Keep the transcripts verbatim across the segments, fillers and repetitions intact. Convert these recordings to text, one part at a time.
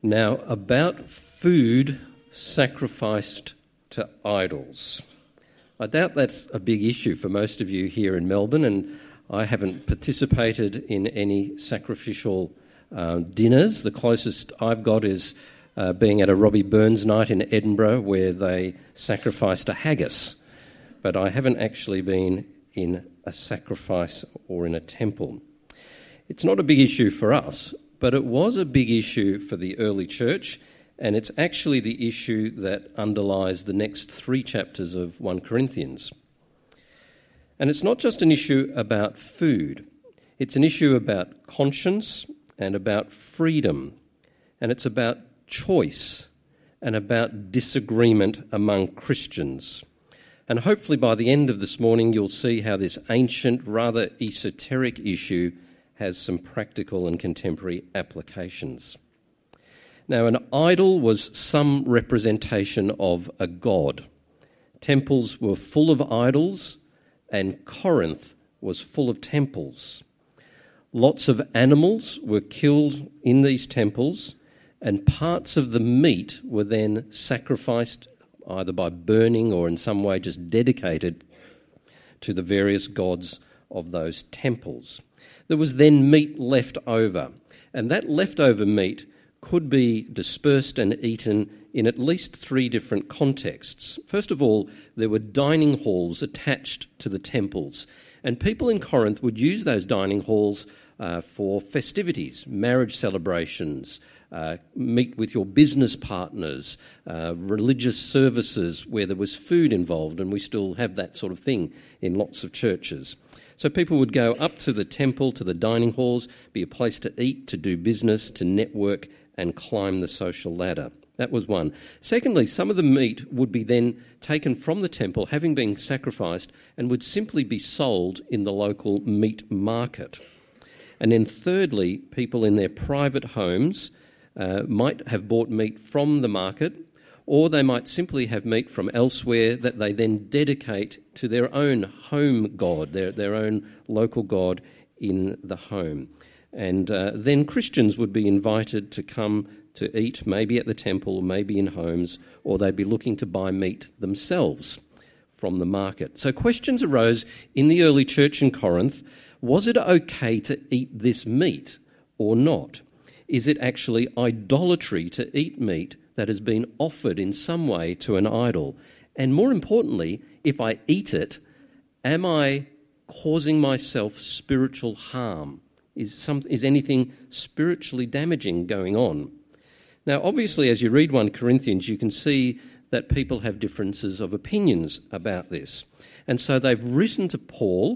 Now, about food sacrificed to idols. I doubt that's a big issue for most of you here in Melbourne, and I haven't participated in any sacrificial uh, dinners. The closest I've got is uh, being at a Robbie Burns night in Edinburgh where they sacrificed a haggis, but I haven't actually been in a sacrifice or in a temple. It's not a big issue for us, but it was a big issue for the early church, and it's actually the issue that underlies the next three chapters of First Corinthians. And it's not just an issue about food, it's an issue about conscience and about freedom, and it's about choice and about disagreement among Christians. And hopefully by the end of this morning you'll see how this ancient, rather esoteric issue has some practical and contemporary applications. Now, an idol was some representation of a god. Temples were full of idols, and Corinth was full of temples. Lots of animals were killed in these temples, and parts of the meat were then sacrificed either by burning or in some way just dedicated to the various gods of those temples. There was then meat left over, and that leftover meat could be dispersed and eaten in at least three different contexts. First of all, there were dining halls attached to the temples, and people in Corinth would use those dining halls uh, for festivities, marriage celebrations, uh, meet with your business partners, uh, religious services where there was food involved, and we still have that sort of thing in lots of churches. So people would go up to the temple, to the dining halls, be a place to eat, to do business, to network, and climb the social ladder. That was one. Secondly, some of the meat would be then taken from the temple, having been sacrificed, and would simply be sold in the local meat market. And then thirdly, people in their private homes uh, might have bought meat from the market, or they might simply have meat from elsewhere that they then dedicate to their own home god, their, their own local god in the home. And uh, then Christians would be invited to come to eat, maybe at the temple, maybe in homes, or they'd be looking to buy meat themselves from the market. So questions arose in the early church in Corinth. Was it okay to eat this meat or not? Is it actually idolatry to eat meat that has been offered in some way to an idol? And more importantly, if I eat it, am I causing myself spiritual harm? Is some, is anything spiritually damaging going on? Now, obviously, as you read First Corinthians, you can see that people have differences of opinions about this. And so they've written to Paul,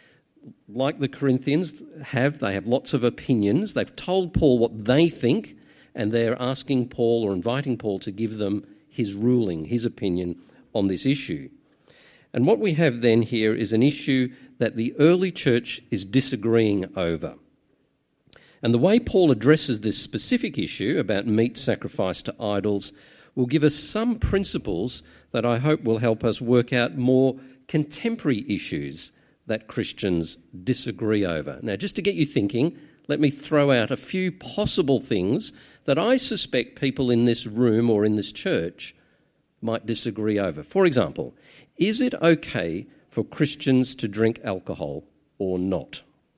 like the Corinthians have, they have lots of opinions. They've told Paul what they think, and they're asking Paul or inviting Paul to give them his ruling, his opinion on this issue. And what we have then here is an issue that the early church is disagreeing over. And the way Paul addresses this specific issue about meat sacrificed to idols will give us some principles that I hope will help us work out more contemporary issues that Christians disagree over. Now, just to get you thinking, let me throw out a few possible things that I suspect people in this room or in this church might disagree over. For example, is it okay for Christians to drink alcohol or not?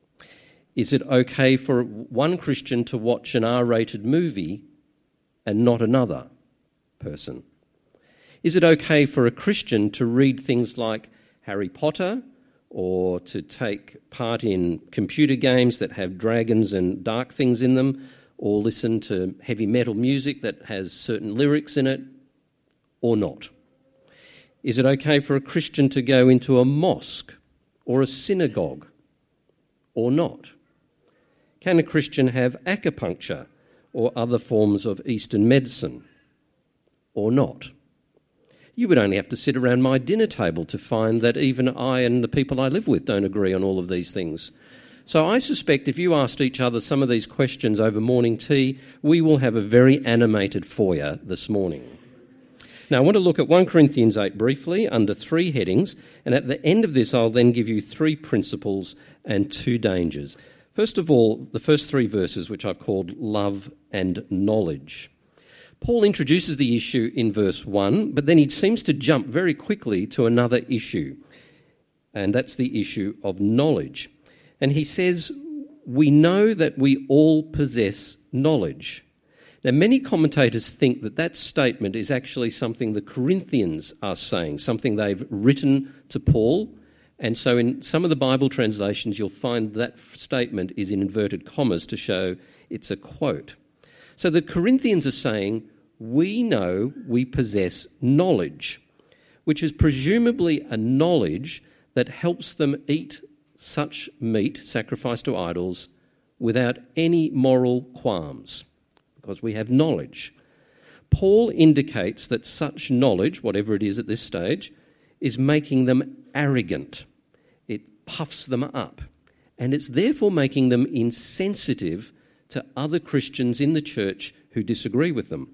Is it okay for one Christian to watch an R-rated movie and not another person? Is it okay for a Christian to read things like Harry Potter or to take part in computer games that have dragons and dark things in them, or listen to heavy metal music that has certain lyrics in it, or not? Is it okay for a Christian to go into a mosque or a synagogue, or not? Can a Christian have acupuncture or other forms of Eastern medicine, or not? You would only have to sit around my dinner table to find that even I and the people I live with don't agree on all of these things. So I suspect if you asked each other some of these questions over morning tea, we will have a very animated foyer this morning. Now, I want to look at First Corinthians eight briefly under three headings, and at the end of this I'll then give you three principles and two dangers. First of all, the first three verses, which I've called love and knowledge. Paul introduces the issue in verse one, but then he seems to jump very quickly to another issue, and that's the issue of knowledge. And he says, we know that we all possess knowledge. Now, many commentators think that that statement is actually something the Corinthians are saying, something they've written to Paul. And so in some of the Bible translations, you'll find that statement is in inverted commas to show it's a quote. So the Corinthians are saying, we know we possess knowledge, which is presumably a knowledge that helps them eat such meat sacrificed to idols without any moral qualms, because we have knowledge. Paul indicates that such knowledge, whatever it is at this stage, is making them arrogant. It puffs them up, and it's therefore making them insensitive to other Christians in the church who disagree with them.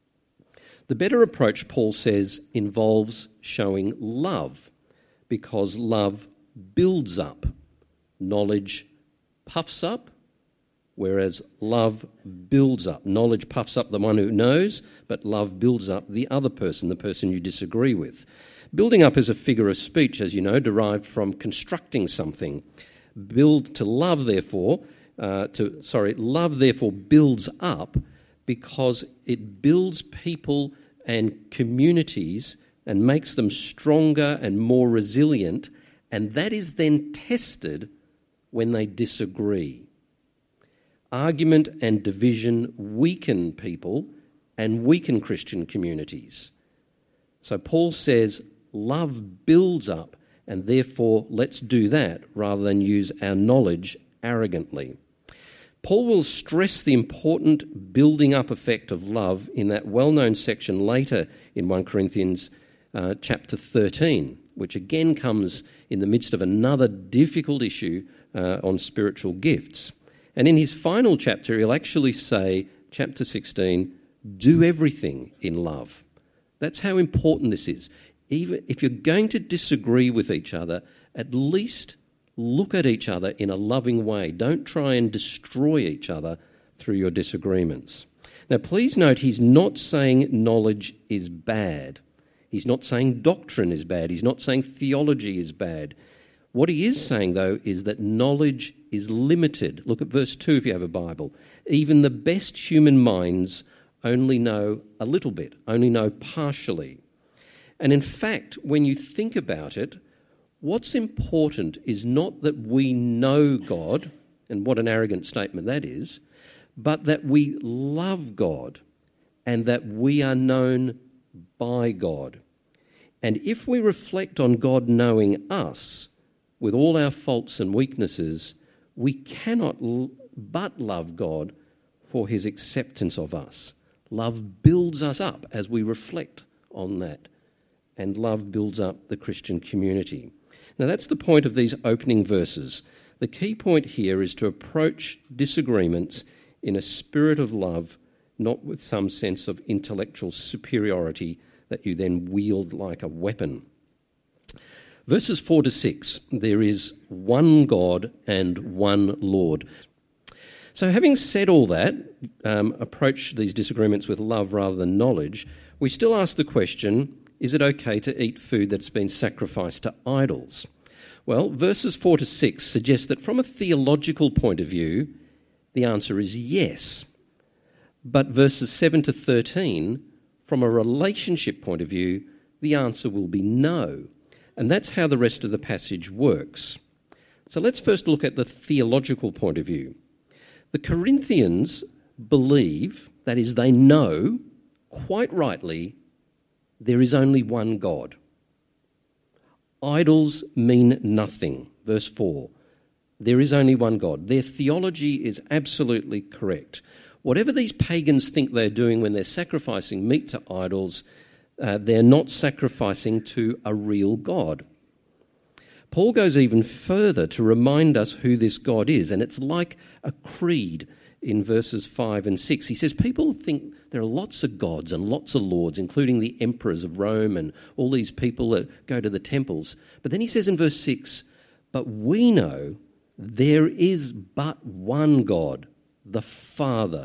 The better approach, Paul says, involves showing love, because love builds up. Knowledge puffs up, whereas love builds up. Knowledge puffs up the one who knows, but love builds up the other person, the person you disagree with. Building up is a figure of speech, as you know, derived from constructing something. Build to love, therefore, uh, to sorry, love therefore builds up because it builds people and communities and makes them stronger and more resilient, and that is then tested when they disagree. Argument and division weaken people and weaken Christian communities. So Paul says love builds up, and therefore let's do that rather than use our knowledge arrogantly. Paul will stress the important building up effect of love in that well-known section later in First Corinthians uh, chapter thirteen, which again comes in the midst of another difficult issue uh, on spiritual gifts. And in his final chapter, he'll actually say, chapter sixteen, do everything in love. That's how important this is. Even if you're going to disagree with each other, at least look at each other in a loving way. Don't try and destroy each other through your disagreements. Now, please note he's not saying knowledge is bad. He's not saying doctrine is bad. He's not saying theology is bad. What he is saying, though, is that knowledge is limited. Look at verse two if you have a Bible. Even the best human minds only know a little bit, only know partially. And in fact, when you think about it, what's important is not that we know God, and what an arrogant statement that is, but that we love God and that we are known by God. And if we reflect on God knowing us with all our faults and weaknesses, we cannot l- but love God for his acceptance of us. Love builds us up as we reflect on that, and love builds up the Christian community. Now, that's the point of these opening verses. The key point here is to approach disagreements in a spirit of love, not with some sense of intellectual superiority that you then wield like a weapon. Verses four to six, there is one God and one Lord. So having said all that, um, approach these disagreements with love rather than knowledge, we still ask the question, is it okay to eat food that's been sacrificed to idols? Well, verses four to six suggest that from a theological point of view, the answer is yes. But verses seven to thirteen, from a relationship point of view, the answer will be no. And that's how the rest of the passage works. So let's first look at the theological point of view. The Corinthians believe, that is, they know, quite rightly, there is only one God. Idols mean nothing. Verse four, there is only one God. Their theology is absolutely correct. Whatever these pagans think they're doing when they're sacrificing meat to idols, uh, they're not sacrificing to a real God. Paul goes even further to remind us who this God is, and it's like a creed in verses five and six. He says people think there are lots of gods and lots of lords, including the emperors of Rome and all these people that go to the temples. But then he says in verse six, but we know there is but one God, the Father,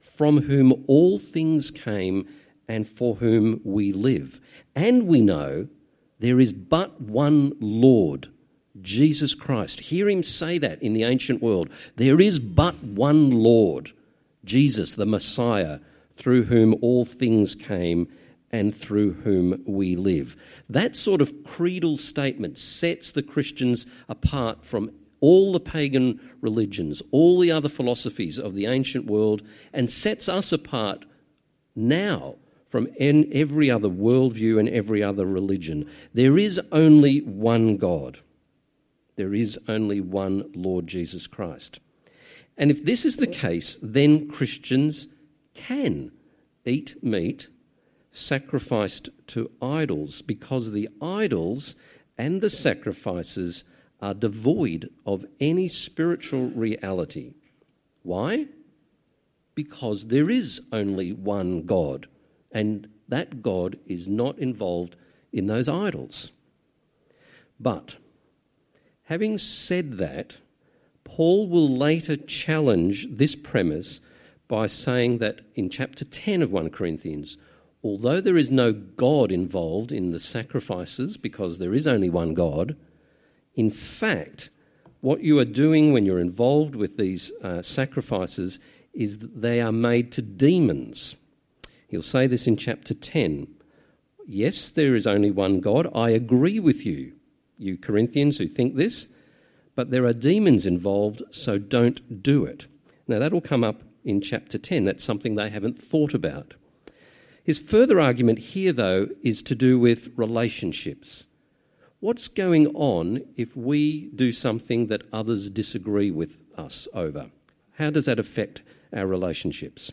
from whom all things came and for whom we live. And we know there is but one Lord, Jesus Christ. Hear him say that in the ancient world. There is but one Lord, Jesus, the Messiah, through whom all things came and through whom we live. That sort of creedal statement sets the Christians apart from all the pagan religions, all the other philosophies of the ancient world, and sets us apart now from every other worldview and every other religion. There is only one God. There is only one Lord Jesus Christ. And if this is the case, then Christians can eat meat sacrificed to idols, because the idols and the sacrifices are devoid of any spiritual reality. Why? Because there is only one God, and that God is not involved in those idols. But, having said that, Paul will later challenge this premise by saying that in chapter ten of First Corinthians, although there is no God involved in the sacrifices because there is only one God, in fact, what you are doing when you're involved with these uh, sacrifices is that they are made to demons. He'll say this in chapter ten. Yes, there is only one God. I agree with you, you Corinthians who think this, but there are demons involved, so don't do it. Now, that'll come up in chapter ten. That's something they haven't thought about. His further argument here, though, is to do with relationships. What's going on if we do something that others disagree with us over? How does that affect our relationships?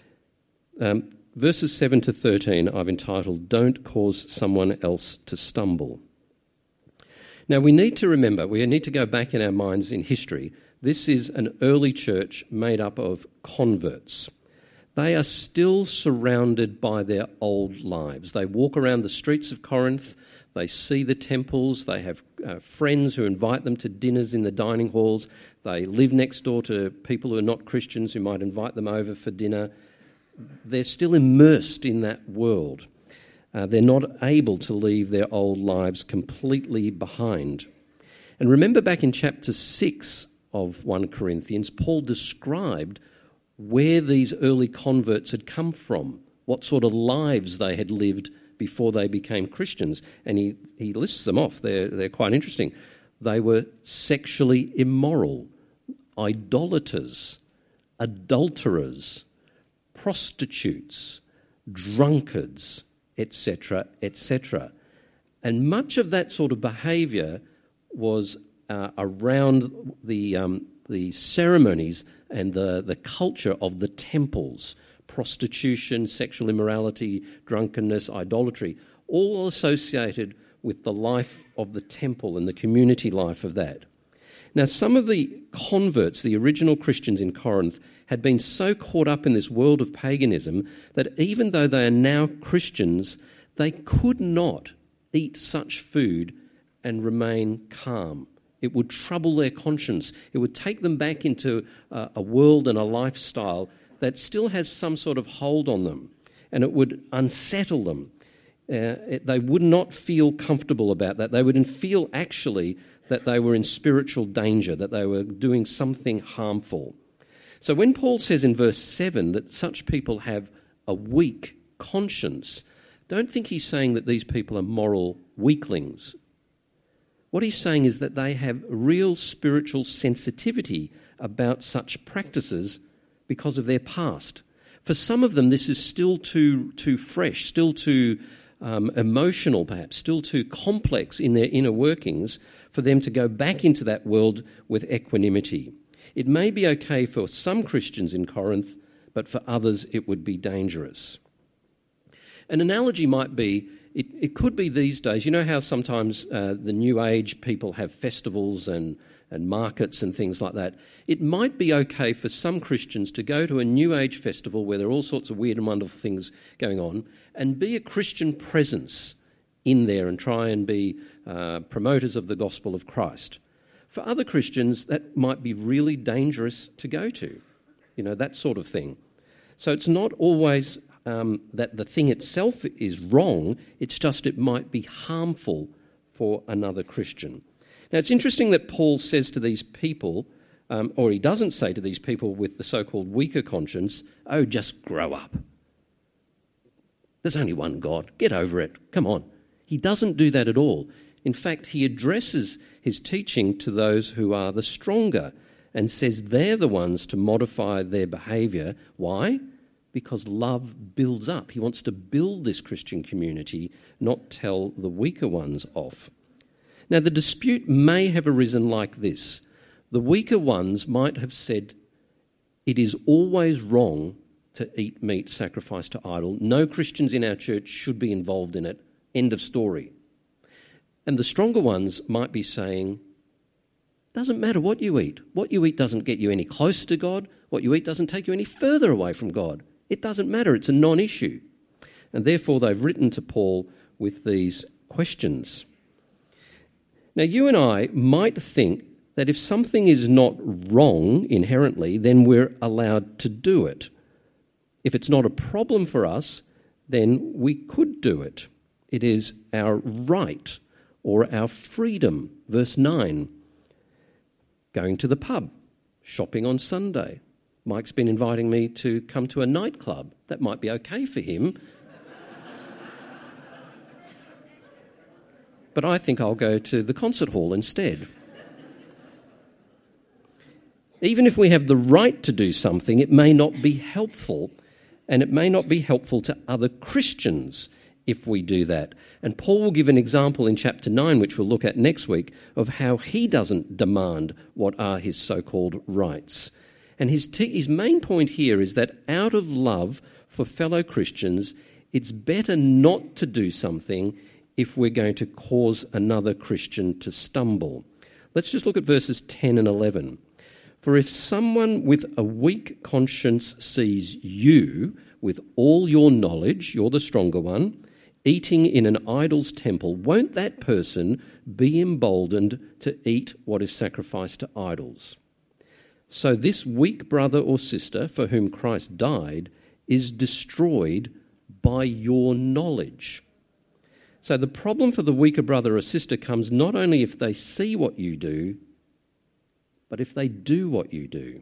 Um, verses seven to thirteen I've entitled, Don't Cause Someone Else to Stumble. Now, we need to remember, we need to go back in our minds in history. This is an early church made up of converts. They are still surrounded by their old lives. They walk around the streets of Corinth, they see the temples, they have uh, friends who invite them to dinners in the dining halls, they live next door to people who are not Christians who might invite them over for dinner. They're still immersed in that world. Uh, they're not able to leave their old lives completely behind. And remember back in chapter six of First Corinthians, Paul described where these early converts had come from, what sort of lives they had lived before they became Christians. And he, he lists them off. They're, they're quite interesting. They were sexually immoral, idolaters, adulterers, prostitutes, drunkards, et cetera, et cetera. And much of that sort of behaviour was uh, around the um, the ceremonies and the, the culture of the temples, prostitution, sexual immorality, drunkenness, idolatry, all associated with the life of the temple and the community life of that. Now, some of the converts, the original Christians in Corinth, had been so caught up in this world of paganism that even though they are now Christians, they could not eat such food and remain calm. It would trouble their conscience. It would take them back into uh, a world and a lifestyle that still has some sort of hold on them, and it would unsettle them. Uh, it, they would not feel comfortable about that. They wouldn't feel actually that they were in spiritual danger, that they were doing something harmful. So when Paul says in verse seven that such people have a weak conscience, don't think he's saying that these people are moral weaklings. What he's saying is that they have real spiritual sensitivity about such practices because of their past. For some of them, this is still too too fresh, still too um, emotional perhaps, still too complex in their inner workings for them to go back into that world with equanimity. It may be okay for some Christians in Corinth, but for others it would be dangerous. An analogy might be, it, it could be these days, you know how sometimes uh, the New Age people have festivals and, and markets and things like that. It might be okay for some Christians to go to a New Age festival where there are all sorts of weird and wonderful things going on and be a Christian presence in there and try and be uh, promoters of the gospel of Christ. For other Christians, that might be really dangerous to go to, you know, that sort of thing. So it's not always um, that the thing itself is wrong, it's just it might be harmful for another Christian. Now, it's interesting that Paul says to these people, um, or he doesn't say to these people with the so-called weaker conscience, oh, just grow up. There's only one God. Get over it. Come on. He doesn't do that at all. In fact, he addresses his teaching to those who are the stronger and says they're the ones to modify their behaviour. Why? Because love builds up. He wants to build this Christian community, not tell the weaker ones off. Now, the dispute may have arisen like this. The weaker ones might have said, it is always wrong to eat meat sacrificed to idol. No Christians in our church should be involved in it. End of story. And the stronger ones might be saying, doesn't matter what you eat. What you eat doesn't get you any closer to God. What you eat doesn't take you any further away from God. It doesn't matter. It's a non-issue. And therefore, they've written to Paul with these questions. Now, you and I might think that if something is not wrong inherently, then we're allowed to do it. If it's not a problem for us, then we could do it. It is our right or our freedom. Verse nine, going to the pub, shopping on Sunday. Mike's been inviting me to come to a nightclub. That might be okay for him. But I think I'll go to the concert hall instead. Even if we have the right to do something, it may not be helpful, and it may not be helpful to other Christians if we do that. And Paul will give an example in chapter nine, which we'll look at next week, of how he doesn't demand what are his so-called rights. And his, t- his main point here is that out of love for fellow Christians, it's better not to do something if we're going to cause another Christian to stumble. Let's just look at verses ten and eleven. For if someone with a weak conscience sees you, with all your knowledge, you're the stronger one, eating in an idol's temple, won't that person be emboldened to eat what is sacrificed to idols? So this weak brother or sister for whom Christ died is destroyed by your knowledge. So the problem for the weaker brother or sister comes not only if they see what you do, but if they do what you do.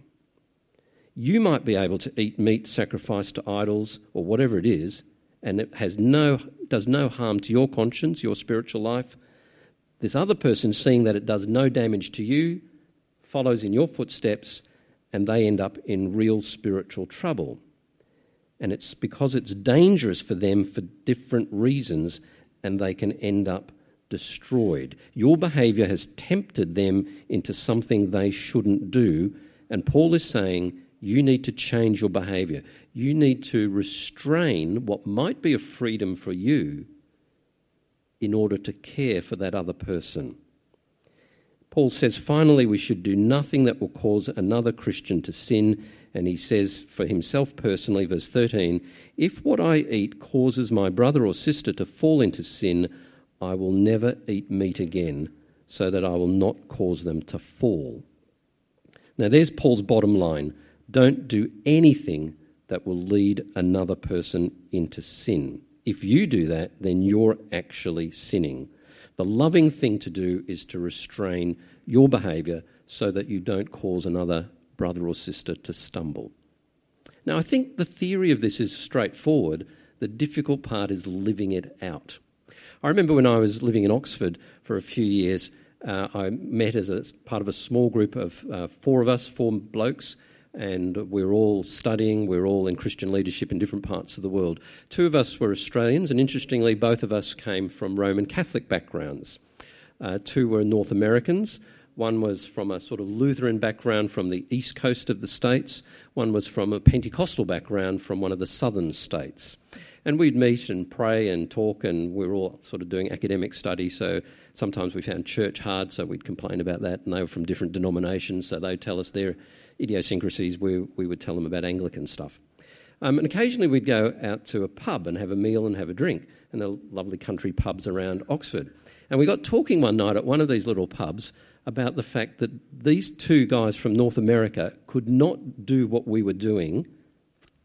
You might be able to eat meat sacrificed to idols or whatever it is, and it has no does no harm to your conscience, your spiritual life. This other person, seeing that it does no damage to you, follows in your footsteps, and they end up in real spiritual trouble. And it's because it's dangerous for them for different reasons, and they can end up destroyed. Your behaviour has tempted them into something they shouldn't do, and Paul is saying you need to change your behaviour. You need to restrain what might be a freedom for you in order to care for that other person. Paul says, finally, we should do nothing that will cause another Christian to sin. And he says for himself personally, verse thirteen, if what I eat causes my brother or sister to fall into sin, I will never eat meat again, so that I will not cause them to fall. Now there's Paul's bottom line. Don't do anything that will lead another person into sin. If you do that, then you're actually sinning. The loving thing to do is to restrain your behaviour so that you don't cause another brother or sister to stumble. Now, I think the theory of this is straightforward. The difficult part is living it out. I remember when I was living in Oxford for a few years, uh, I met as a part of a small group of uh, four of us, four blokes, and we were all studying, we were all in Christian leadership in different parts of the world. Two of us were Australians, and interestingly, both of us came from Roman Catholic backgrounds. Uh, two were North Americans. One was from a sort of Lutheran background from the east coast of the States. One was from a Pentecostal background from one of the southern states. And we'd meet and pray and talk, and we were all sort of doing academic study, so sometimes we found church hard, so we'd complain about that, and they were from different denominations, so they'd tell us their idiosyncrasies, we, we would tell them about Anglican stuff. Um, and occasionally we'd go out to a pub and have a meal and have a drink, and there are lovely country pubs around Oxford. And we got talking one night at one of these little pubs about the fact that these two guys from North America could not do what we were doing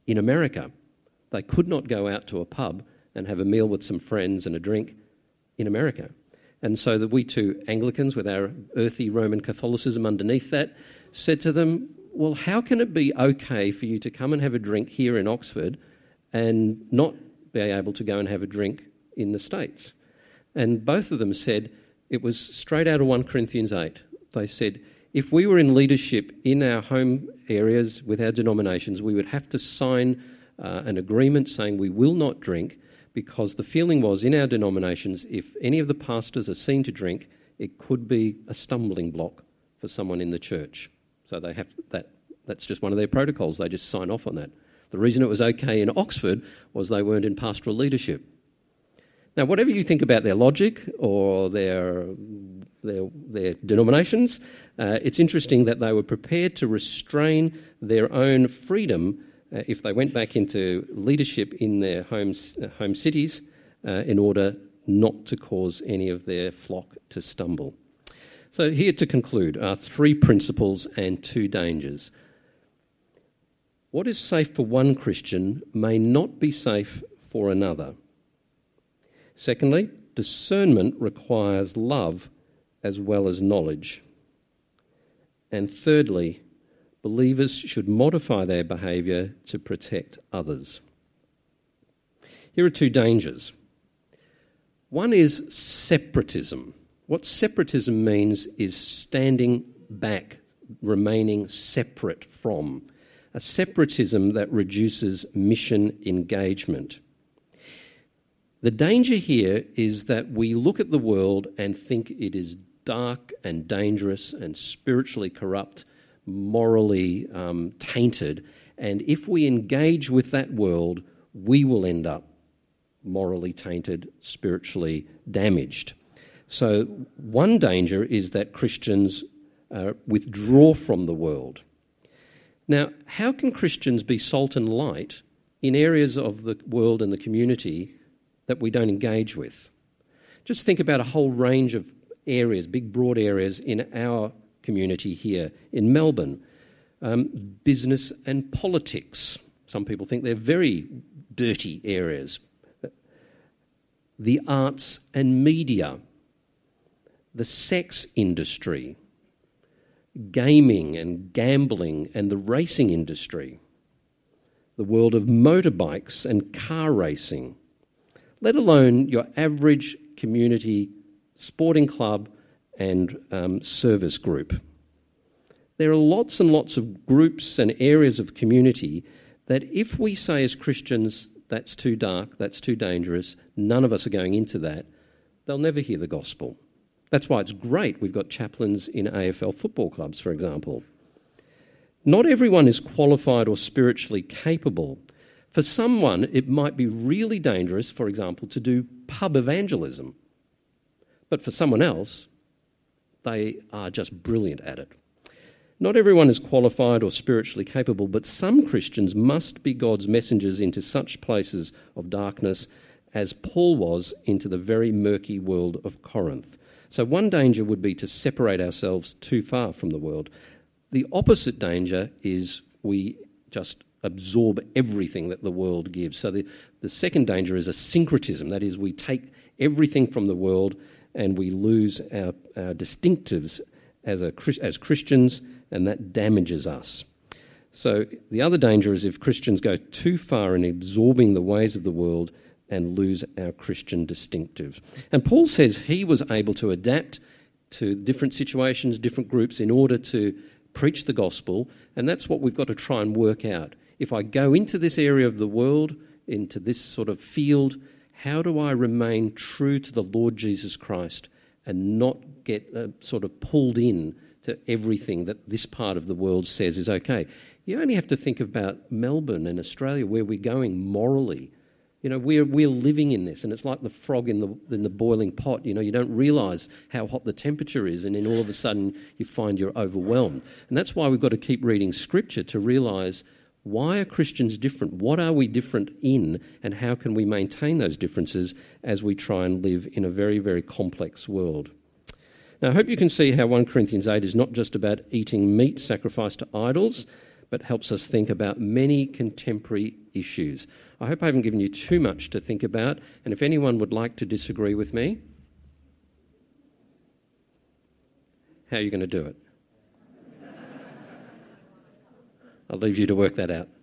in America. They could not go out to a pub and have a meal with some friends and a drink in America. And so that we two Anglicans, with our earthy Roman Catholicism underneath that, said to them, well, how can it be okay for you to come and have a drink here in Oxford and not be able to go and have a drink in the States? And both of them said, it was straight out of First Corinthians eight. They said, if we were in leadership in our home areas with our denominations, we would have to sign uh, an agreement saying we will not drink, because the feeling was in our denominations, if any of the pastors are seen to drink, it could be a stumbling block for someone in the church. So they have that. That's just one of their protocols. They just sign off on that. The reason it was okay in Oxford was they weren't in pastoral leadership. Now, whatever you think about their logic or their their, their denominations, uh, it's interesting that they were prepared to restrain their own freedom uh, if they went back into leadership in their home, uh, home cities uh, in order not to cause any of their flock to stumble. So here to conclude are three principles and two dangers. What is safe for one Christian may not be safe for another. Secondly, discernment requires love as well as knowledge. And thirdly, believers should modify their behaviour to protect others. Here are two dangers. One is separatism. What separatism means is standing back, remaining separate from. A separatism that reduces mission engagement. The danger here is that we look at the world and think it is dark and dangerous and spiritually corrupt, morally um, tainted, and if we engage with that world, we will end up morally tainted, spiritually damaged. So one danger is that Christians uh, withdraw from the world. Now, how can Christians be salt and light in areas of the world and the community that we don't engage with? Just think about a whole range of areas, big broad areas in our community here in Melbourne. Um, business and politics. Some people think they're very dirty areas. The arts and media. The sex industry. Gaming and gambling and the racing industry. The world of motorbikes and car racing. Let alone your average community sporting club and um, service group. There are lots and lots of groups and areas of community that if we say as Christians, that's too dark, that's too dangerous, none of us are going into that, they'll never hear the gospel. That's why it's great we've got chaplains in A F L football clubs, for example. Not everyone is qualified or spiritually capable. For someone, it might be really dangerous, for example, to do pub evangelism. But for someone else, they are just brilliant at it. Not everyone is qualified or spiritually capable, but some Christians must be God's messengers into such places of darkness as Paul was into the very murky world of Corinth. So one danger would be to separate ourselves too far from the world. The opposite danger is we just absorb everything that the world gives. So the, the second danger is a syncretism. That is, we take everything from the world and we lose our, our distinctives as, a, as Christians, and that damages us. So the other danger is if Christians go too far in absorbing the ways of the world and lose our Christian distinctives. And Paul says he was able to adapt to different situations, different groups, in order to preach the gospel, and that's what we've got to try and work out. If I go into this area of the world, into this sort of field, how do I remain true to the Lord Jesus Christ and not get uh, sort of pulled in to everything that this part of the world says is okay? You only have to think about Melbourne and Australia, where we're going morally. You know, we're we're living in this, and it's like the frog in the in the boiling pot. You know, you don't realise how hot the temperature is, and then all of a sudden you find you're overwhelmed. And that's why we've got to keep reading Scripture to realise, why are Christians different? What are we different in, and how can we maintain those differences as we try and live in a very, very complex world? Now, I hope you can see how First Corinthians eight is not just about eating meat sacrificed to idols, but helps us think about many contemporary issues. I hope I haven't given you too much to think about, and if anyone would like to disagree with me, how are you going to do it? I'll leave you to work that out.